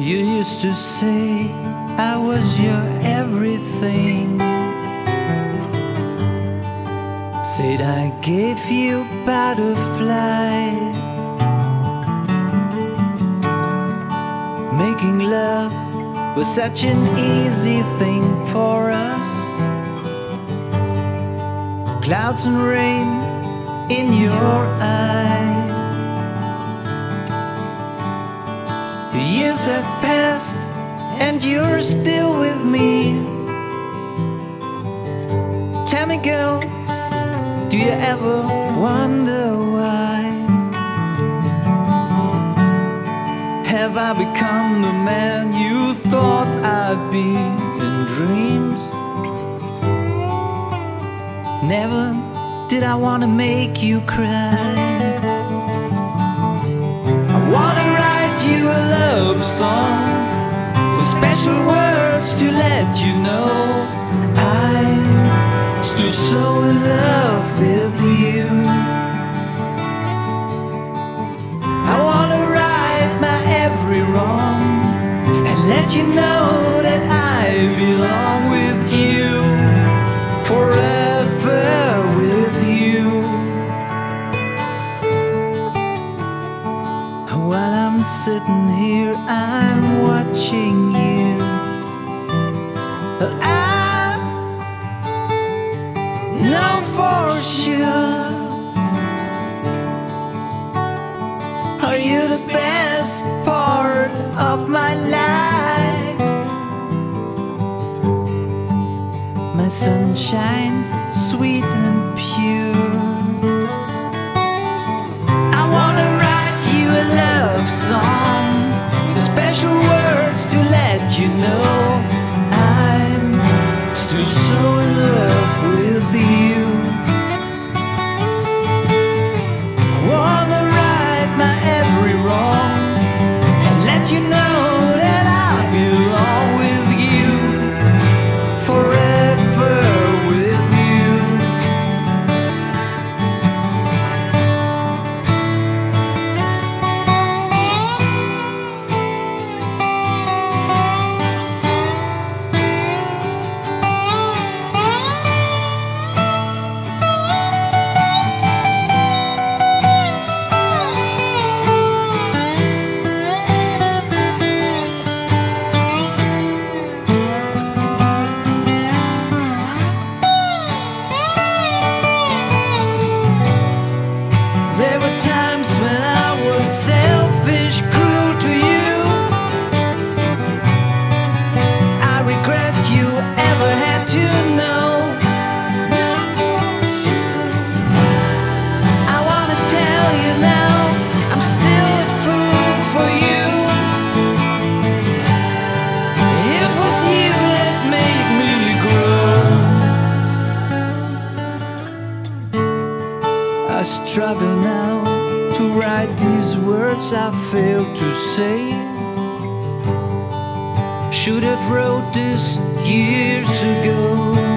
You used to say I was your everything. Said I gave you butterflies. Making love was such an easy thing for us. Clouds and rain in your eyes. Years have passed and you're still with me. Tell me, girl, do you ever wonder why? Have I become the man you thought I'd be in dreams? Never did I want to make you cry. I wanna write you a love song with special words to let you know I'm still so in love with you. I wanna right my every wrong and let you know that I belong with you, forever with you. While I'm sitting here, I'm watching you. I know for sure, are you the best part of my life? My sunshine, sweet and pure. I wanna write you a love song with special words to let you know I'm still so in love with you. I wanna right my every wrong and let you know that I belong with you, forever with you. There were times when I was selfish, cruel to you. I regret you ever had to know. I wanna tell you now, I'm still a fool for you. It was you that made me grow. I struggle now to write these words I failed to say. Should have wrote this years ago.